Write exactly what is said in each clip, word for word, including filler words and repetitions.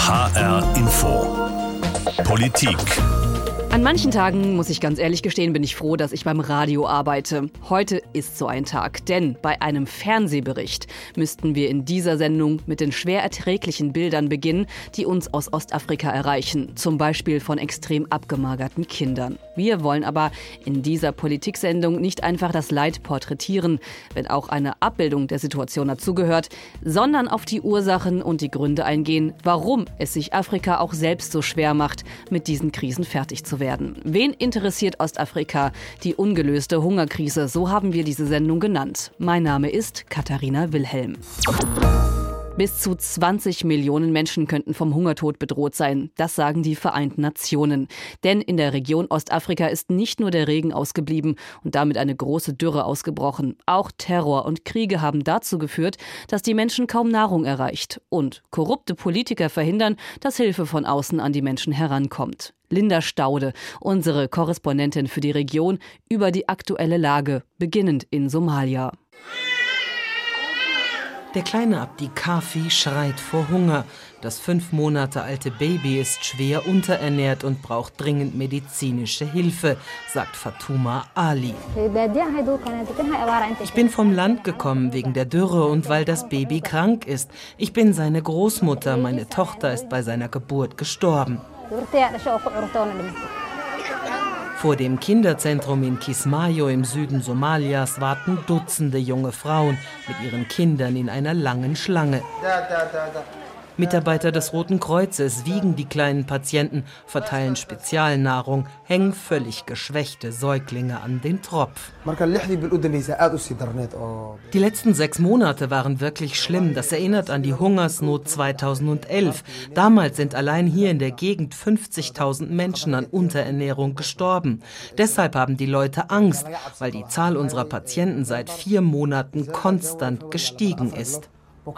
H R Info. Politik. An manchen Tagen, muss ich ganz ehrlich gestehen, bin ich froh, dass ich beim Radio arbeite. Heute ist so ein Tag, denn bei einem Fernsehbericht müssten wir in dieser Sendung mit den schwer erträglichen Bildern beginnen, die uns aus Ostafrika erreichen, zum Beispiel von extrem abgemagerten Kindern. Wir wollen aber in dieser Politiksendung nicht einfach das Leid porträtieren, wenn auch eine Abbildung der Situation dazugehört, sondern auf die Ursachen und die Gründe eingehen, warum es sich Afrika auch selbst so schwer macht, mit diesen Krisen fertig zu werden. Wen interessiert Ostafrika? Die ungelöste Hungerkrise, so haben wir diese Sendung genannt. Mein Name ist Katharina Wilhelm. Bis zu zwanzig Millionen Menschen könnten vom Hungertod bedroht sein. Das sagen die Vereinten Nationen. Denn in der Region Ostafrika ist nicht nur der Regen ausgeblieben und damit eine große Dürre ausgebrochen. Auch Terror und Kriege haben dazu geführt, dass die Menschen kaum Nahrung erreicht. Und korrupte Politiker verhindern, dass Hilfe von außen an die Menschen herankommt. Linda Staude, unsere Korrespondentin für die Region, über die aktuelle Lage, beginnend in Somalia. Der kleine Abdi Kafi schreit vor Hunger. Das fünf Monate alte Baby ist schwer unterernährt und braucht dringend medizinische Hilfe, sagt Fatuma Ali. Ich bin vom Land gekommen wegen der Dürre und weil das Baby krank ist. Ich bin seine Großmutter, meine Tochter ist bei seiner Geburt gestorben. Vor dem Kinderzentrum in Kismayo im Süden Somalias warten Dutzende junge Frauen mit ihren Kindern in einer langen Schlange. Mitarbeiter des Roten Kreuzes wiegen die kleinen Patienten, verteilen Spezialnahrung, hängen völlig geschwächte Säuglinge an den Tropf. Die letzten sechs Monate waren wirklich schlimm. Das erinnert an die Hungersnot zweitausendelf. Damals sind allein hier in der Gegend fünfzigtausend Menschen an Unterernährung gestorben. Deshalb haben die Leute Angst, weil die Zahl unserer Patienten seit vier Monaten konstant gestiegen ist.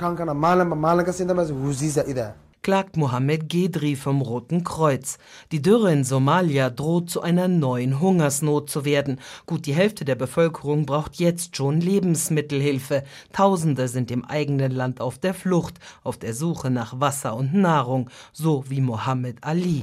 Klagt Mohammed Gedri vom Roten Kreuz. Die Dürre in Somalia droht zu einer neuen Hungersnot zu werden. Gut die Hälfte der Bevölkerung braucht jetzt schon Lebensmittelhilfe. Tausende sind im eigenen Land auf der Flucht, auf der Suche nach Wasser und Nahrung, so wie Mohammed Ali.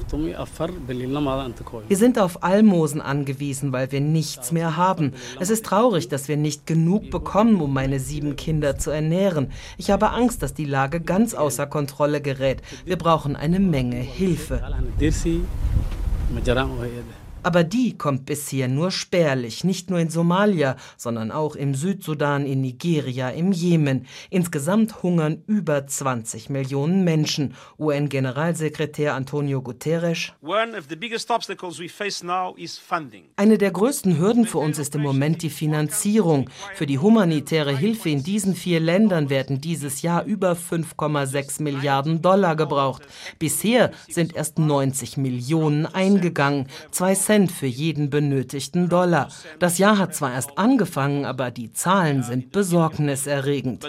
Wir sind auf Almosen angewiesen, weil wir nichts mehr haben. Es ist traurig, dass wir nicht genug bekommen, um meine sieben Kinder zu ernähren. Ich habe Angst, dass die Lage ganz außer Kontrolle gerät. Wir brauchen eine Menge Hilfe. Aber die kommt bisher nur spärlich, nicht nur in Somalia, sondern auch im Südsudan, in Nigeria, im Jemen. Insgesamt hungern über zwanzig Millionen Menschen. U N-Generalsekretär Antonio Guterres. Eine der größten Hürden für uns ist im Moment die Finanzierung. Für die humanitäre Hilfe in diesen vier Ländern werden dieses Jahr über fünf Komma sechs Milliarden Dollar gebraucht. Bisher sind erst neunzig Millionen eingegangen. Zwei Cent für jeden benötigten Dollar. Das Jahr hat zwar erst angefangen, aber die Zahlen sind besorgniserregend.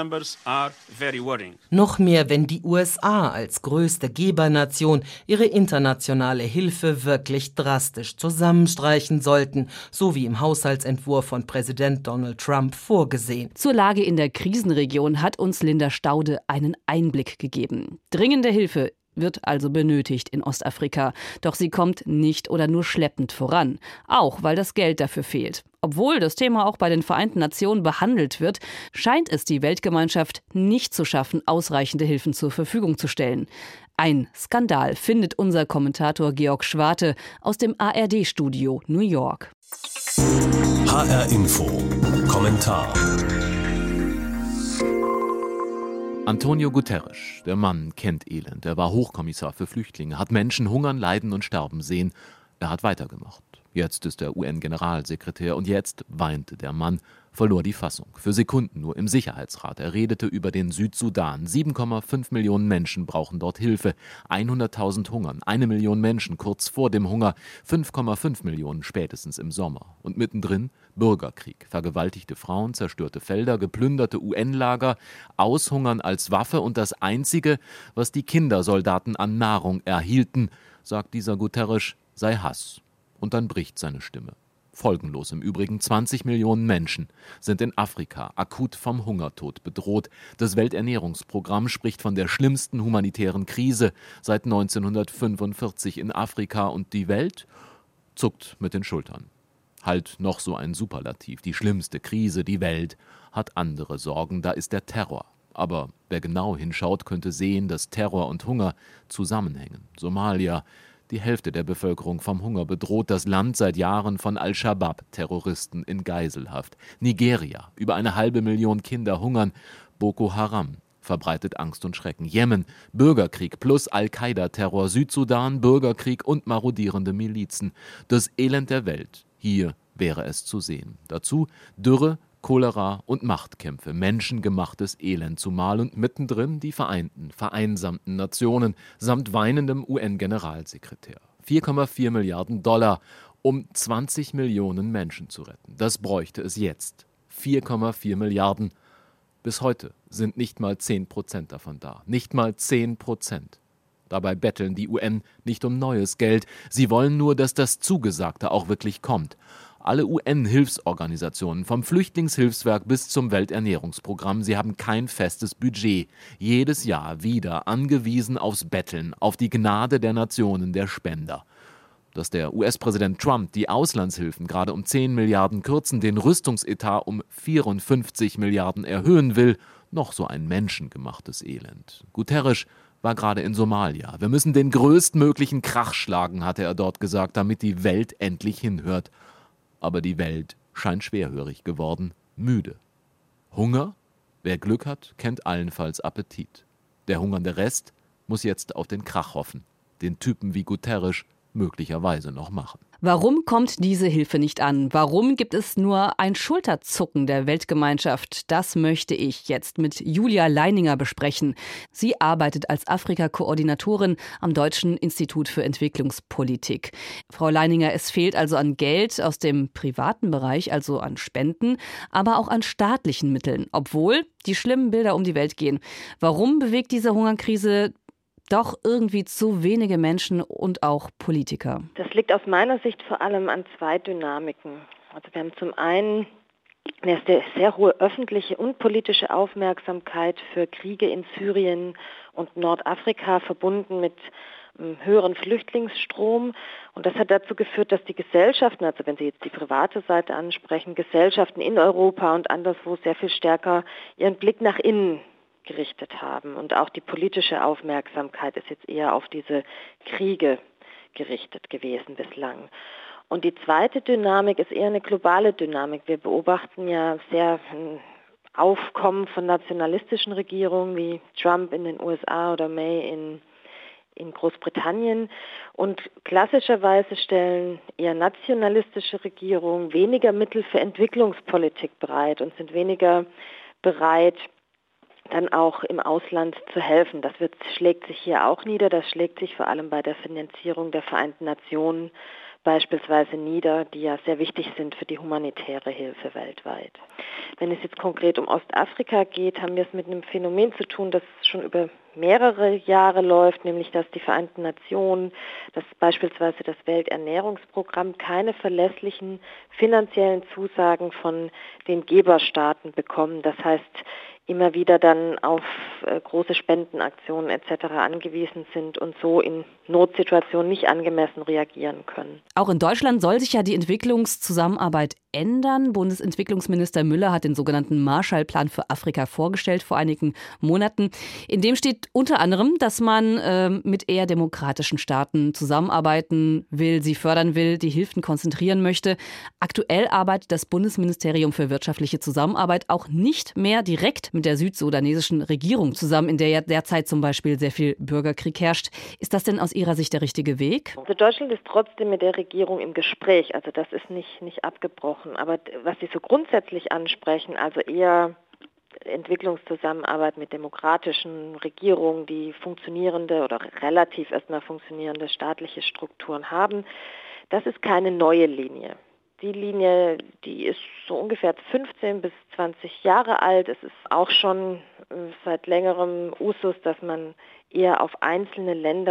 Noch mehr, wenn die U S A als größte Gebernation ihre internationale Hilfe wirklich drastisch zusammenstreichen sollten, so wie im Haushaltsentwurf von Präsident Donald Trump vorgesehen. Zur Lage in der Krisenregion hat uns Linda Staude einen Einblick gegeben. Dringende Hilfe wird also benötigt in Ostafrika. Doch sie kommt nicht oder nur schleppend voran. Auch weil das Geld dafür fehlt. Obwohl das Thema auch bei den Vereinten Nationen behandelt wird, scheint es die Weltgemeinschaft nicht zu schaffen, ausreichende Hilfen zur Verfügung zu stellen. Ein Skandal, findet unser Kommentator Georg Schwarte aus dem A R D-Studio New York. H R Info. Kommentar. Antonio Guterres, der Mann, kennt Elend. Er war Hochkommissar für Flüchtlinge, hat Menschen hungern, leiden und sterben sehen. Er hat weitergemacht. Jetzt ist er U N-Generalsekretär und jetzt weinte der Mann, verlor die Fassung. Für Sekunden nur im Sicherheitsrat. Er redete über den Südsudan. sieben Komma fünf Millionen Menschen brauchen dort Hilfe. hunderttausend hungern. Eine Million Menschen kurz vor dem Hunger. fünf Komma fünf Millionen spätestens im Sommer. Und mittendrin Bürgerkrieg. Vergewaltigte Frauen, zerstörte Felder, geplünderte U N-Lager, Aushungern als Waffe und das Einzige, was die Kindersoldaten an Nahrung erhielten, sagt dieser Guterres, sei Hass. Und dann bricht seine Stimme. Folgenlos im Übrigen. zwanzig Millionen Menschen sind in Afrika akut vom Hungertod bedroht. Das Welternährungsprogramm spricht von der schlimmsten humanitären Krise seit neunzehnhundertfünfundvierzig in Afrika und die Welt zuckt mit den Schultern. Halt noch so ein Superlativ. Die schlimmste Krise, die Welt hat andere Sorgen, da ist der Terror. Aber wer genau hinschaut, könnte sehen, dass Terror und Hunger zusammenhängen. Somalia, die Hälfte der Bevölkerung vom Hunger bedroht, das Land seit Jahren von Al-Shabaab-Terroristen in Geiselhaft. Nigeria, über eine halbe Million Kinder hungern. Boko Haram verbreitet Angst und Schrecken. Jemen, Bürgerkrieg plus Al-Qaida-Terror. Südsudan, Bürgerkrieg und marodierende Milizen. Das Elend der Welt, hier wäre es zu sehen. Dazu Dürre, Cholera und Machtkämpfe, menschengemachtes Elend zumal und mittendrin die Vereinten, vereinsamten Nationen samt weinendem U N-Generalsekretär. vier Komma vier Milliarden Dollar, um zwanzig Millionen Menschen zu retten. Das bräuchte es jetzt. vier Komma vier Milliarden. Bis heute sind nicht mal zehn Prozent davon da. Nicht mal zehn Prozent. Dabei betteln die U N nicht um neues Geld. Sie wollen nur, dass das Zugesagte auch wirklich kommt. Alle U N-Hilfsorganisationen, vom Flüchtlingshilfswerk bis zum Welternährungsprogramm, sie haben kein festes Budget. Jedes Jahr wieder angewiesen aufs Betteln, auf die Gnade der Nationen, der Spender. Dass der U S-Präsident Trump die Auslandshilfen gerade um zehn Milliarden kürzen, den Rüstungsetat um vierundfünfzig Milliarden erhöhen will, noch so ein menschengemachtes Elend. Guterres war gerade in Somalia. Wir müssen den größtmöglichen Krach schlagen, hatte er dort gesagt, damit die Welt endlich hinhört. Aber die Welt scheint schwerhörig geworden, müde. Hunger? Wer Glück hat, kennt allenfalls Appetit. Der hungernde Rest muss jetzt auf den Krach hoffen, den Typen wie Guterres möglicherweise noch machen. Warum kommt diese Hilfe nicht an? Warum gibt es nur ein Schulterzucken der Weltgemeinschaft? Das möchte ich jetzt mit Julia Leininger besprechen. Sie arbeitet als Afrika-Koordinatorin am Deutschen Institut für Entwicklungspolitik. Frau Leininger, es fehlt also an Geld aus dem privaten Bereich, also an Spenden, aber auch an staatlichen Mitteln, obwohl die schlimmen Bilder um die Welt gehen. Warum bewegt diese Hungerkrise doch irgendwie zu wenige Menschen und auch Politiker? Das liegt aus meiner Sicht vor allem an zwei Dynamiken. Also wir haben zum einen eine sehr, sehr hohe öffentliche und politische Aufmerksamkeit für Kriege in Syrien und Nordafrika verbunden mit einem höheren Flüchtlingsstrom. Und das hat dazu geführt, dass die Gesellschaften, also wenn Sie jetzt die private Seite ansprechen, Gesellschaften in Europa und anderswo sehr viel stärker ihren Blick nach innen gerichtet haben. Und auch die politische Aufmerksamkeit ist jetzt eher auf diese Kriege gerichtet gewesen bislang. Und die zweite Dynamik ist eher eine globale Dynamik. Wir beobachten ja sehr ein Aufkommen von nationalistischen Regierungen wie Trump in den U S A oder May in, in Großbritannien. Und klassischerweise stellen eher nationalistische Regierungen weniger Mittel für Entwicklungspolitik bereit und sind weniger bereit, dann auch im Ausland zu helfen. Das wird, schlägt sich hier auch nieder. Das schlägt sich vor allem bei der Finanzierung der Vereinten Nationen beispielsweise nieder, die ja sehr wichtig sind für die humanitäre Hilfe weltweit. Wenn es jetzt konkret um Ostafrika geht, haben wir es mit einem Phänomen zu tun, das schon über mehrere Jahre läuft, nämlich dass die Vereinten Nationen, dass beispielsweise das Welternährungsprogramm keine verlässlichen finanziellen Zusagen von den Geberstaaten bekommen. Das heißt, immer wieder dann auf äh, große Spendenaktionen et cetera angewiesen sind und so in Notsituationen nicht angemessen reagieren können. Auch in Deutschland soll sich ja die Entwicklungszusammenarbeit ändern. Bundesentwicklungsminister Müller hat den sogenannten Marshallplan für Afrika vorgestellt vor einigen Monaten. In dem steht unter anderem, dass man äh, mit eher demokratischen Staaten zusammenarbeiten will, sie fördern will, die Hilfen konzentrieren möchte. Aktuell arbeitet das Bundesministerium für wirtschaftliche Zusammenarbeit auch nicht mehr direkt mit der südsudanesischen Regierung zusammen, in der ja derzeit zum Beispiel sehr viel Bürgerkrieg herrscht. Ist das denn aus Ihrer Sicht der richtige Weg? Also Deutschland ist trotzdem mit der Regierung im Gespräch, also das ist nicht, nicht abgebrochen. Aber was Sie so grundsätzlich ansprechen, also eher Entwicklungszusammenarbeit mit demokratischen Regierungen, die funktionierende oder relativ erstmal funktionierende staatliche Strukturen haben, das ist keine neue Linie. Die Linie, die ist so ungefähr fünfzehn bis zwanzig Jahre alt. Es ist auch schon seit längerem Usus, dass man eher auf einzelne Länder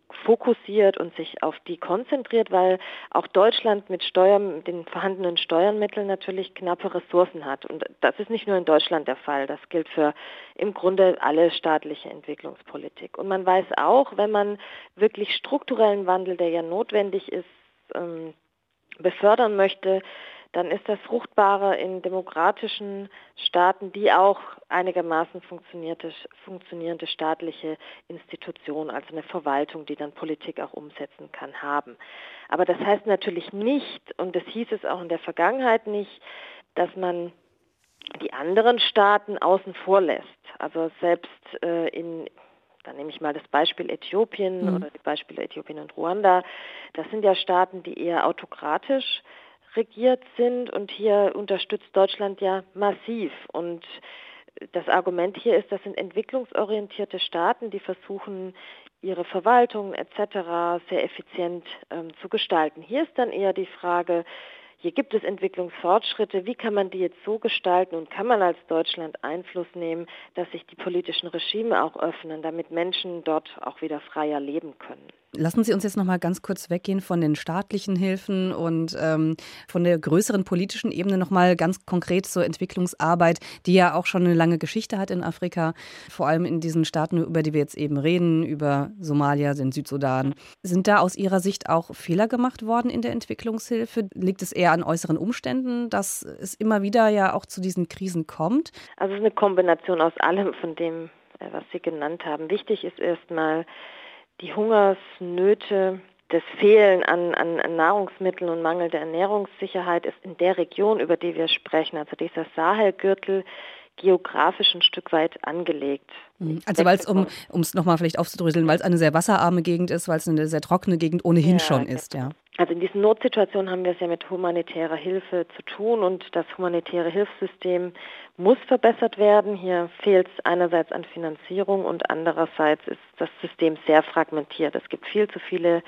fokussiert und sich auf die konzentriert, weil auch Deutschland mit Steuern, den vorhandenen Steuermitteln natürlich knappe Ressourcen hat. Und das ist nicht nur in Deutschland der Fall, das gilt für im Grunde alle staatliche Entwicklungspolitik. Und man weiß auch, wenn man wirklich strukturellen Wandel, der ja notwendig ist, ähm, befördern möchte, dann ist das fruchtbarer in demokratischen Staaten, die auch einigermaßen funktionierte, funktionierende staatliche Institutionen, also eine Verwaltung, die dann Politik auch umsetzen kann, haben. Aber das heißt natürlich nicht, und das hieß es auch in der Vergangenheit nicht, dass man die anderen Staaten außen vor lässt. Also selbst äh, in Dann nehme ich mal das Beispiel Äthiopien mhm. oder die Beispiele Äthiopien und Ruanda. Das sind ja Staaten, die eher autokratisch regiert sind, und hier unterstützt Deutschland ja massiv. Und das Argument hier ist, das sind entwicklungsorientierte Staaten, die versuchen, ihre Verwaltung et cetera sehr effizient ähm, zu gestalten. Hier ist dann eher die Frage, hier gibt es Entwicklungsfortschritte, wie kann man die jetzt so gestalten und kann man als Deutschland Einfluss nehmen, dass sich die politischen Regime auch öffnen, damit Menschen dort auch wieder freier leben können. Lassen Sie uns jetzt noch mal ganz kurz weggehen von den staatlichen Hilfen und ähm, von der größeren politischen Ebene noch mal ganz konkret zur Entwicklungsarbeit, die ja auch schon eine lange Geschichte hat in Afrika, vor allem in diesen Staaten, über die wir jetzt eben reden, über Somalia, den Südsudan. Sind da aus Ihrer Sicht auch Fehler gemacht worden in der Entwicklungshilfe? Liegt es eher an äußeren Umständen, dass es immer wieder ja auch zu diesen Krisen kommt? Also es ist eine Kombination aus allem von dem, was Sie genannt haben. Wichtig ist erstmal, die Hungersnöte, das Fehlen an, an, an Nahrungsmitteln und mangelnde Ernährungssicherheit ist in der Region, über die wir sprechen, also dieser Sahelgürtel, geografisch ein Stück weit angelegt. Also weil es, um es nochmal vielleicht aufzudröseln, weil es eine sehr wasserarme Gegend ist, weil es eine sehr trockene Gegend ohnehin ja, schon ist, ja. Also in diesen Notsituationen haben wir es ja mit humanitärer Hilfe zu tun, und das humanitäre Hilfssystem muss verbessert werden. Hier fehlt es einerseits an Finanzierung und andererseits ist das System sehr fragmentiert. Es gibt viel zu viele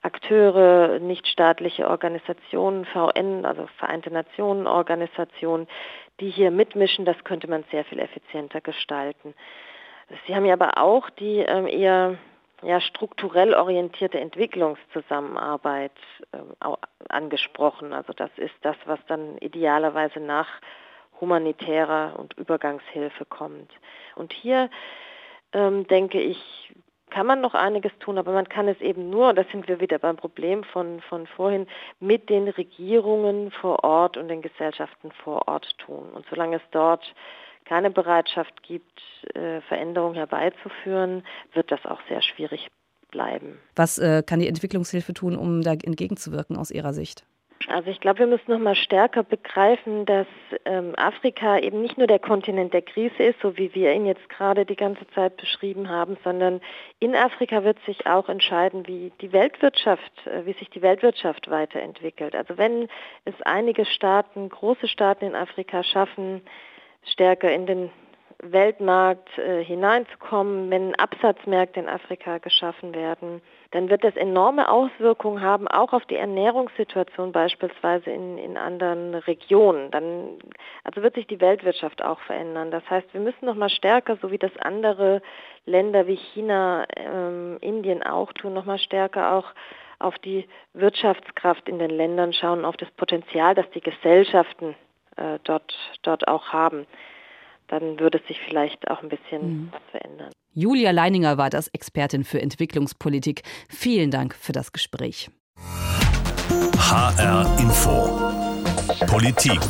Akteure, nichtstaatliche Organisationen, V N, also Vereinte Nationen Organisationen, die hier mitmischen. Das könnte man sehr viel effizienter gestalten. Sie haben ja aber auch die ähm, eher ja, strukturell orientierte Entwicklungszusammenarbeit äh, angesprochen. Also das ist das, was dann idealerweise nach humanitärer und Übergangshilfe kommt. Und hier ähm, denke ich, kann man noch einiges tun, aber man kann es eben nur, das sind wir wieder beim Problem von, von vorhin, mit den Regierungen vor Ort und den Gesellschaften vor Ort tun. Und solange es dort keine Bereitschaft gibt, äh, Veränderungen herbeizuführen, wird das auch sehr schwierig bleiben. Was äh, kann die Entwicklungshilfe tun, um da entgegenzuwirken aus Ihrer Sicht? Also ich glaube, wir müssen noch mal stärker begreifen, dass ähm, Afrika eben nicht nur der Kontinent der Krise ist, so wie wir ihn jetzt gerade die ganze Zeit beschrieben haben, sondern in Afrika wird sich auch entscheiden, wie die Weltwirtschaft, äh, wie sich die Weltwirtschaft weiterentwickelt. Also wenn es einige Staaten, große Staaten in Afrika schaffen, stärker in den Weltmarkt äh, hineinzukommen, wenn Absatzmärkte in Afrika geschaffen werden, dann wird das enorme Auswirkungen haben, auch auf die Ernährungssituation beispielsweise in, in anderen Regionen. Dann, also wird sich die Weltwirtschaft auch verändern. Das heißt, wir müssen noch mal stärker, so wie das andere Länder wie China, ähm, Indien auch tun, noch mal stärker auch auf die Wirtschaftskraft in den Ländern schauen, auf das Potenzial, das die Gesellschaften äh, dort, dort auch haben. Dann würde sich vielleicht auch ein bisschen mhm. was verändern. Julia Leininger war das, Expertin für Entwicklungspolitik. Vielen Dank für das Gespräch. H R Info Politik.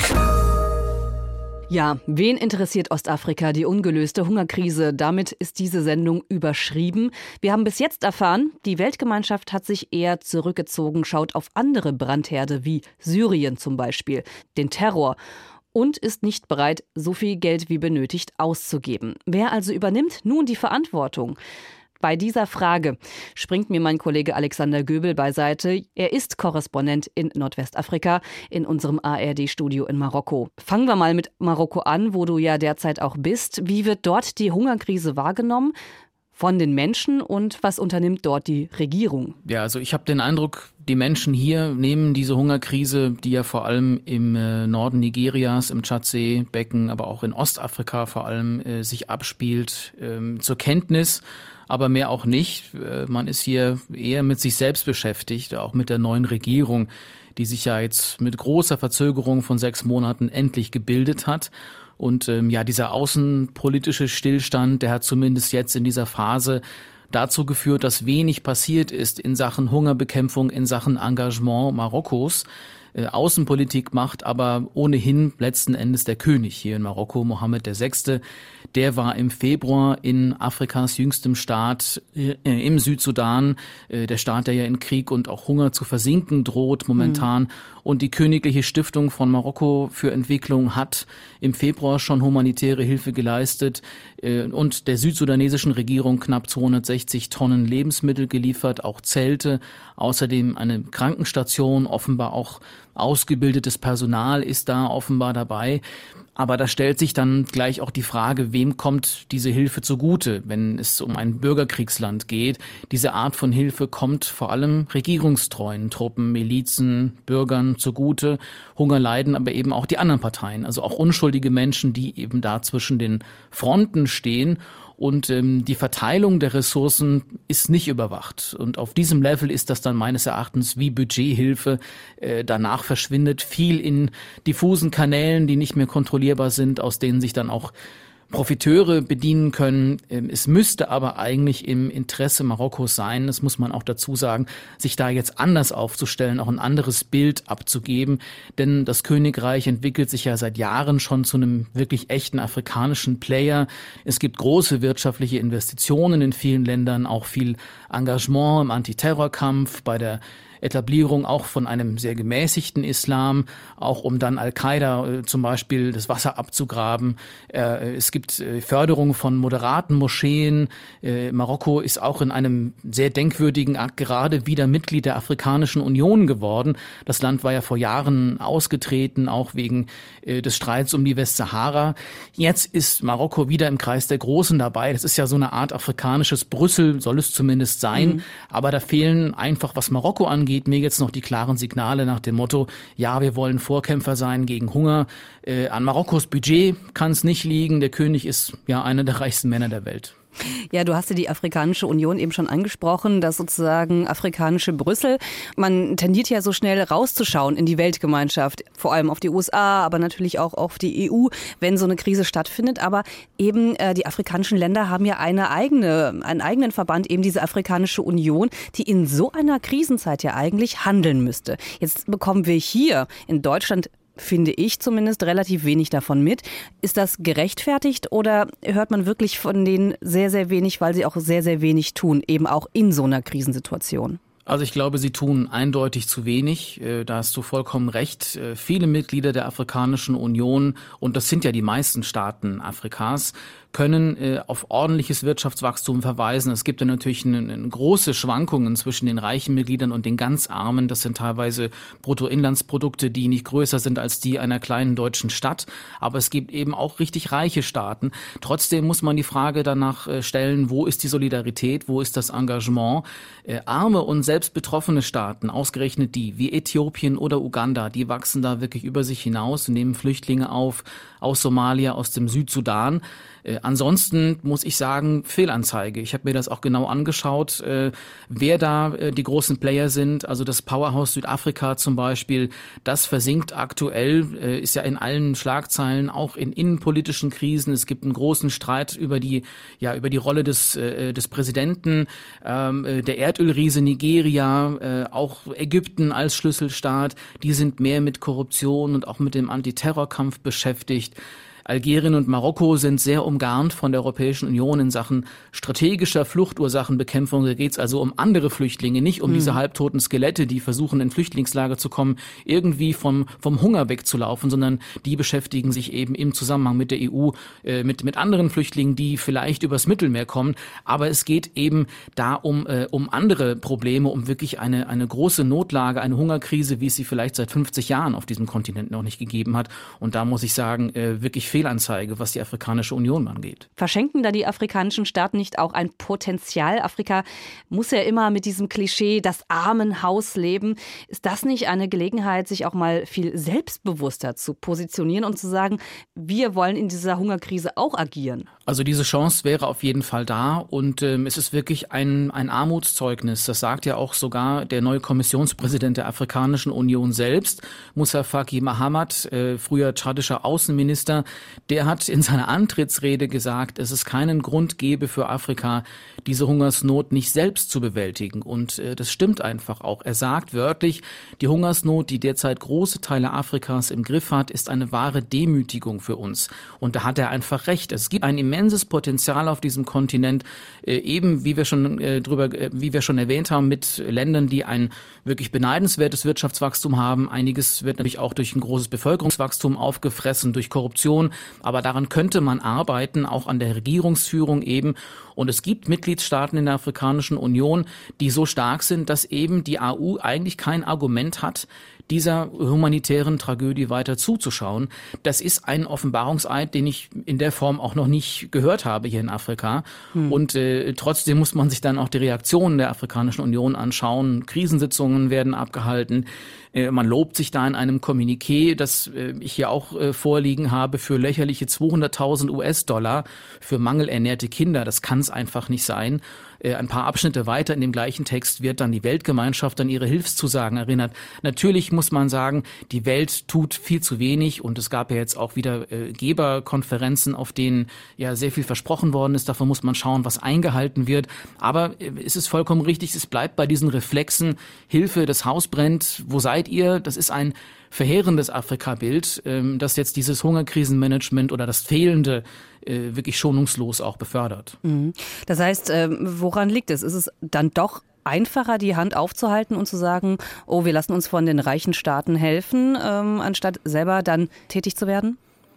Ja, wen interessiert Ostafrika, die ungelöste Hungerkrise? Damit ist diese Sendung überschrieben. Wir haben bis jetzt erfahren, die Weltgemeinschaft hat sich eher zurückgezogen, schaut auf andere Brandherde wie Syrien zum Beispiel, den Terror. Und ist nicht bereit, so viel Geld wie benötigt auszugeben. Wer also übernimmt nun die Verantwortung? Bei dieser Frage springt mir mein Kollege Alexander Göbel beiseite. Er ist Korrespondent in Nordwestafrika in unserem A R D-Studio in Marokko. Fangen wir mal mit Marokko an, wo du ja derzeit auch bist. Wie wird dort die Hungerkrise wahrgenommen? Von den Menschen, und was unternimmt dort die Regierung? Ja, also ich habe den Eindruck, die Menschen hier nehmen diese Hungerkrise, die ja vor allem im äh, Norden Nigerias, im Tschadsee-Becken, aber auch in Ostafrika vor allem äh, sich abspielt, äh, zur Kenntnis. aber mehr auch nicht. Man ist hier eher mit sich selbst beschäftigt, auch mit der neuen Regierung, die sich ja jetzt mit großer Verzögerung von sechs Monaten endlich gebildet hat. Und ähm, ja, dieser außenpolitische Stillstand, der hat zumindest jetzt in dieser Phase dazu geführt, dass wenig passiert ist in Sachen Hungerbekämpfung, in Sachen Engagement Marokkos. Äh, Außenpolitik macht aber ohnehin letzten Endes der König hier in Marokko, Mohammed der Sechste. Der war im Februar in Afrikas jüngstem Staat, äh, im Südsudan, äh, der Staat, der ja in Krieg und auch Hunger zu versinken droht momentan. Mhm. Und die Königliche Stiftung von Marokko für Entwicklung hat im Februar schon humanitäre Hilfe geleistet äh, und der südsudanesischen Regierung knapp zweihundertsechzig Tonnen Lebensmittel geliefert, auch Zelte, außerdem eine Krankenstation, offenbar auch ausgebildetes Personal ist da offenbar dabei. Aber da stellt sich dann gleich auch die Frage, wem kommt diese Hilfe zugute, wenn es um ein Bürgerkriegsland geht. Diese Art von Hilfe kommt vor allem regierungstreuen Truppen, Milizen, Bürgern zugute. Hunger leiden aber eben auch die anderen Parteien, also auch unschuldige Menschen, die eben da zwischen den Fronten stehen. Und ähm, die Verteilung der Ressourcen ist nicht überwacht. Und auf diesem Level ist das dann meines Erachtens wie Budgethilfe. Äh, danach verschwindet viel in diffusen Kanälen, die nicht mehr kontrollierbar sind, aus denen sich dann auch Profiteure bedienen können. Es müsste aber eigentlich im Interesse Marokkos sein, das muss man auch dazu sagen, sich da jetzt anders aufzustellen, auch ein anderes Bild abzugeben. Denn das Königreich entwickelt sich ja seit Jahren schon zu einem wirklich echten afrikanischen Player. Es gibt große wirtschaftliche Investitionen in vielen Ländern, auch viel Engagement im Antiterrorkampf, bei der Etablierung auch von einem sehr gemäßigten Islam, auch um dann Al-Qaida äh, zum Beispiel das Wasser abzugraben. Äh, es gibt äh, Förderung von moderaten Moscheen. Äh, Marokko ist auch in einem sehr denkwürdigen Akt gerade wieder Mitglied der Afrikanischen Union geworden. Das Land war ja vor Jahren ausgetreten, auch wegen äh, des Streits um die Westsahara. Jetzt ist Marokko wieder im Kreis der Großen dabei. Das ist ja so eine Art afrikanisches Brüssel, soll es zumindest sein. Mhm. Aber da fehlen einfach, was Marokko angeht, mir jetzt noch die klaren Signale nach dem Motto, ja, wir wollen Vorkämpfer sein gegen Hunger. Äh, an Marokkos Budget kann es nicht liegen. Der König ist ja einer der reichsten Männer der Welt. Ja, du hast ja die Afrikanische Union eben schon angesprochen, das sozusagen afrikanische Brüssel. Man tendiert ja so schnell rauszuschauen in die Weltgemeinschaft, vor allem auf die U S A, aber natürlich auch auf die E U, wenn so eine Krise stattfindet. Aber eben äh, die afrikanischen Länder haben ja eine eigene, einen eigenen Verband, eben diese Afrikanische Union, die in so einer Krisenzeit ja eigentlich handeln müsste. Jetzt bekommen wir hier in Deutschland, finde ich zumindest, relativ wenig davon mit. Ist das gerechtfertigt oder hört man wirklich von denen sehr, sehr wenig, weil sie auch sehr, sehr wenig tun, eben auch in so einer Krisensituation? Also ich glaube, sie tun eindeutig zu wenig. Da hast du vollkommen recht. Viele Mitglieder der Afrikanischen Union, und das sind ja die meisten Staaten Afrikas, können äh, auf ordentliches Wirtschaftswachstum verweisen. Es gibt ja natürlich eine, eine große Schwankungen zwischen den reichen Mitgliedern und den ganz Armen. Das sind teilweise Bruttoinlandsprodukte, die nicht größer sind als die einer kleinen deutschen Stadt. Aber es gibt eben auch richtig reiche Staaten. Trotzdem muss man die Frage danach äh, stellen, wo ist die Solidarität, wo ist das Engagement? Äh, arme und selbst betroffene Staaten, ausgerechnet die, wie Äthiopien oder Uganda, die wachsen da wirklich über sich hinaus und nehmen Flüchtlinge auf aus Somalia, aus dem Südsudan. Äh, ansonsten muss ich sagen, Fehlanzeige. Ich habe mir das auch genau angeschaut, äh, wer da äh, die großen Player sind. Also das Powerhouse Südafrika zum Beispiel, das versinkt aktuell, äh, ist ja in allen Schlagzeilen, auch in innenpolitischen Krisen. Es gibt einen großen Streit über die, ja, über die Rolle des, äh, des Präsidenten, ähm, äh, der Erdölriese Nigeria, äh, auch Ägypten als Schlüsselstaat. Die sind mehr mit Korruption und auch mit dem Antiterrorkampf beschäftigt. Algerien und Marokko sind sehr umgarnt von der Europäischen Union in Sachen strategischer Fluchtursachenbekämpfung. Da geht es also um andere Flüchtlinge, nicht um mhm. diese halbtoten Skelette, die versuchen, in Flüchtlingslager zu kommen, irgendwie vom, vom Hunger wegzulaufen, sondern die beschäftigen sich eben im Zusammenhang mit der E U, äh, mit, mit anderen Flüchtlingen, die vielleicht übers Mittelmeer kommen. Aber es geht eben da um, äh, um andere Probleme, um wirklich eine, eine große Notlage, eine Hungerkrise, wie es sie vielleicht seit fünfzig Jahren auf diesem Kontinent noch nicht gegeben hat. Und da muss ich sagen, äh, wirklich Fehlanzeige Fehlanzeige, was die Afrikanische Union angeht. Verschenken da die afrikanischen Staaten nicht auch ein Potenzial? Afrika muss ja immer mit diesem Klischee das Armenhaus leben. Ist das nicht eine Gelegenheit, sich auch mal viel selbstbewusster zu positionieren und zu sagen, wir wollen in dieser Hungerkrise auch agieren? Also diese Chance wäre auf jeden Fall da und ähm, es ist wirklich ein, ein Armutszeugnis. Das sagt ja auch sogar der neue Kommissionspräsident der Afrikanischen Union selbst, Moussa Faki Mahamat, äh, früher tschadischer Außenminister. Der hat in seiner Antrittsrede gesagt, dass es keinen Grund gebe für Afrika, diese Hungersnot nicht selbst zu bewältigen. Und äh, das stimmt einfach auch. Er sagt wörtlich, die Hungersnot, die derzeit große Teile Afrikas im Griff hat, ist eine wahre Demütigung für uns. Und da hat er einfach recht. Es gibt ein immenses Potenzial auf diesem Kontinent, äh, eben wie wir schon äh, drüber, äh, wie wir schon erwähnt haben, mit Ländern, die ein wirklich beneidenswertes Wirtschaftswachstum haben. Einiges wird natürlich auch durch ein großes Bevölkerungswachstum aufgefressen, durch Korruption. Aber daran könnte man arbeiten, auch an der Regierungsführung eben. Und es gibt Mitgliedstaaten in der Afrikanischen Union, die so stark sind, dass eben die A U eigentlich kein Argument hat, dieser humanitären Tragödie weiter zuzuschauen. Das ist ein Offenbarungseid, den ich in der Form auch noch nicht gehört habe hier in Afrika. Hm. Und äh, trotzdem muss man sich dann auch die Reaktionen der Afrikanischen Union anschauen. Krisensitzungen werden abgehalten. Äh, man lobt sich da in einem Kommuniqué, das äh, ich hier auch äh, vorliegen habe, für lächerliche zweihunderttausend US-Dollar für mangelernährte Kinder. Das kann es einfach nicht sein. Äh, ein paar Abschnitte weiter in dem gleichen Text wird dann die Weltgemeinschaft an ihre Hilfszusagen erinnert. Natürlich muss man sagen, die Welt tut viel zu wenig und es gab ja jetzt auch wieder äh, Geberkonferenzen, auf denen ja sehr viel versprochen worden ist. Davon muss man schauen, was eingehalten wird. Aber äh, es ist vollkommen richtig, es bleibt bei diesen Reflexen. Hilfe, das Haus brennt, wo seid ihr? Das ist ein verheerendes Afrika-Bild, ähm, das jetzt dieses Hungerkrisenmanagement oder das Fehlende äh, wirklich schonungslos auch befördert. Mhm. Das heißt, ähm, woran liegt es? Ist es dann doch einfacher, die Hand aufzuhalten und zu sagen, oh, wir lassen uns von den reichen Staaten helfen, ähm, anstatt selber dann tätig zu werden?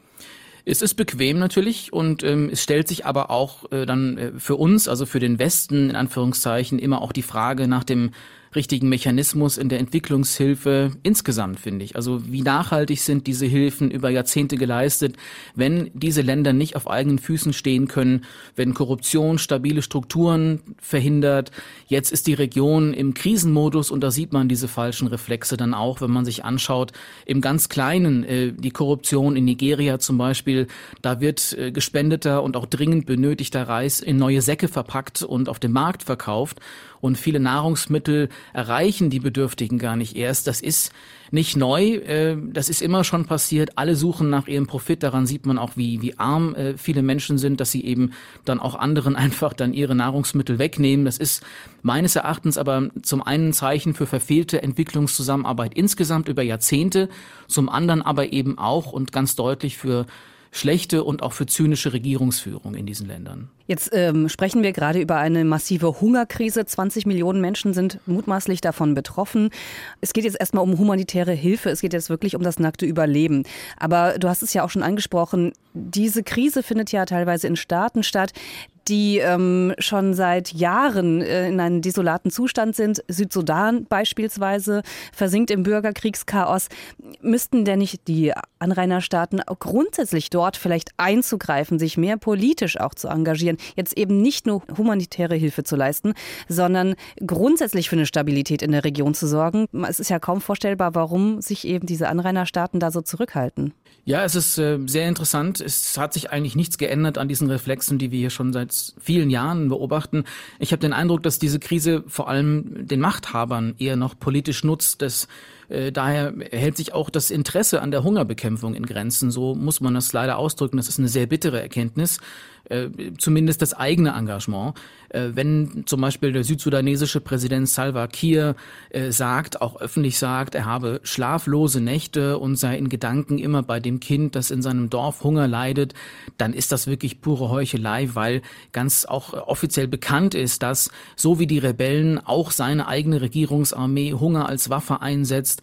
Es ist bequem natürlich und ähm, es stellt sich aber auch äh, dann äh, für uns, also für den Westen in Anführungszeichen, immer auch die Frage nach dem richtigen Mechanismus in der Entwicklungshilfe insgesamt, finde ich. Also wie nachhaltig sind diese Hilfen über Jahrzehnte geleistet, wenn diese Länder nicht auf eigenen Füßen stehen können, wenn Korruption stabile Strukturen verhindert. Jetzt ist die Region im Krisenmodus und da sieht man diese falschen Reflexe dann auch, wenn man sich anschaut, im ganz Kleinen, äh, die Korruption in Nigeria zum Beispiel, da wird äh, gespendeter und auch dringend benötigter Reis in neue Säcke verpackt und auf dem Markt verkauft. Und viele Nahrungsmittel erreichen die Bedürftigen gar nicht erst. Das ist nicht neu, äh, das ist immer schon passiert. Alle suchen nach ihrem Profit. Daran sieht man auch, wie, wie arm äh, viele Menschen sind, dass sie eben dann auch anderen einfach dann ihre Nahrungsmittel wegnehmen. Das ist meines Erachtens aber zum einen ein Zeichen für verfehlte Entwicklungszusammenarbeit insgesamt über Jahrzehnte, zum anderen aber eben auch und ganz deutlich für schlechte und auch für zynische Regierungsführung in diesen Ländern. Jetzt ähm, sprechen wir gerade über eine massive Hungerkrise. zwanzig Millionen Menschen sind mutmaßlich davon betroffen. Es geht jetzt erstmal um humanitäre Hilfe. Es geht jetzt wirklich um das nackte Überleben. Aber du hast es ja auch schon angesprochen, diese Krise findet ja teilweise in Staaten statt, die ähm, schon seit Jahren äh, in einem desolaten Zustand sind. Südsudan beispielsweise versinkt im Bürgerkriegschaos. Müssten denn nicht die Anrainerstaaten auch grundsätzlich dort vielleicht einzugreifen, sich mehr politisch auch zu engagieren, jetzt eben nicht nur humanitäre Hilfe zu leisten, sondern grundsätzlich für eine Stabilität in der Region zu sorgen? Es ist ja kaum vorstellbar, warum sich eben diese Anrainerstaaten da so zurückhalten. Ja, es ist äh, sehr interessant. Es hat sich eigentlich nichts geändert an diesen Reflexen, die wir hier schon seit vielen Jahren beobachten. Ich habe den Eindruck, dass diese Krise vor allem den Machthabern eher noch politisch nutzt. Das, äh, daher hält sich auch das Interesse an der Hungerbekämpfung in Grenzen. So muss man das leider ausdrücken. Das ist eine sehr bittere Erkenntnis. Äh, zumindest das eigene Engagement. Äh, wenn zum Beispiel der südsudanesische Präsident Salva Kiir äh, sagt, auch öffentlich sagt, er habe schlaflose Nächte und sei in Gedanken immer bei dem Kind, das in seinem Dorf Hunger leidet, dann ist das wirklich pure Heuchelei, weil ganz auch offiziell bekannt ist, dass so wie die Rebellen auch seine eigene Regierungsarmee Hunger als Waffe einsetzt,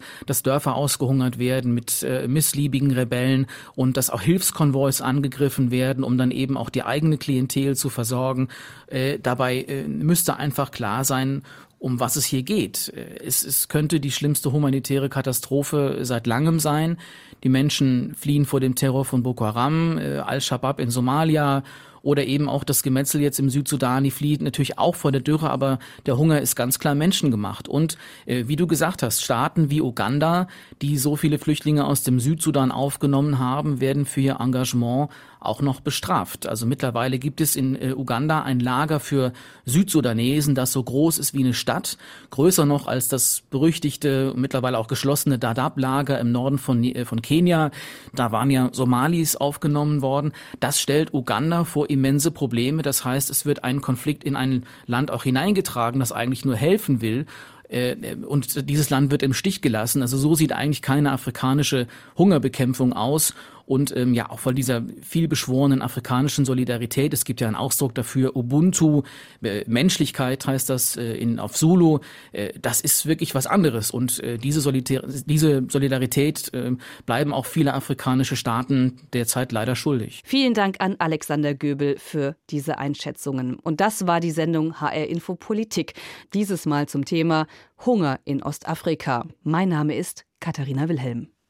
dass Dörfer ausgehungert werden mit äh, missliebigen Rebellen und dass auch Hilfskonvois angegriffen werden, um dann eben auch die eigene Klientel zu versorgen. Äh, dabei äh, müsste einfach klar sein, um was es hier geht. Es, es könnte die schlimmste humanitäre Katastrophe seit langem sein. Die Menschen fliehen vor dem Terror von Boko Haram, äh, Al-Shabaab in Somalia oder eben auch das Gemetzel jetzt im Südsudan. Die flieht natürlich auch vor der Dürre, aber der Hunger ist ganz klar menschengemacht. Und äh, wie du gesagt hast, Staaten wie Uganda, die so viele Flüchtlinge aus dem Südsudan aufgenommen haben, werden für ihr Engagement auch noch bestraft. Also mittlerweile gibt es in äh, Uganda ein Lager für Südsudanesen, das so groß ist wie eine Stadt, größer noch als das berüchtigte, mittlerweile auch geschlossene Dadaab-Lager im Norden von, äh, von Kenia. Da waren ja Somalis aufgenommen worden. Das stellt Uganda vor immense Probleme. Das heißt, es wird ein Konflikt in ein Land auch hineingetragen, das eigentlich nur helfen will. Und dieses Land wird im Stich gelassen. Also so sieht eigentlich keine afrikanische Hungerbekämpfung aus. Und ähm, ja, auch von dieser vielbeschworenen afrikanischen Solidarität, es gibt ja einen Ausdruck dafür, Ubuntu, äh, Menschlichkeit heißt das äh, in, auf Zulu, äh, das ist wirklich was anderes. Und äh, diese, Solidar- diese Solidarität äh, bleiben auch viele afrikanische Staaten derzeit leider schuldig. Vielen Dank an Alexander Göbel für diese Einschätzungen. Und das war die Sendung H R Info Politik. Dieses Mal zum Thema Hunger in Ostafrika. Mein Name ist Katharina Wilhelm.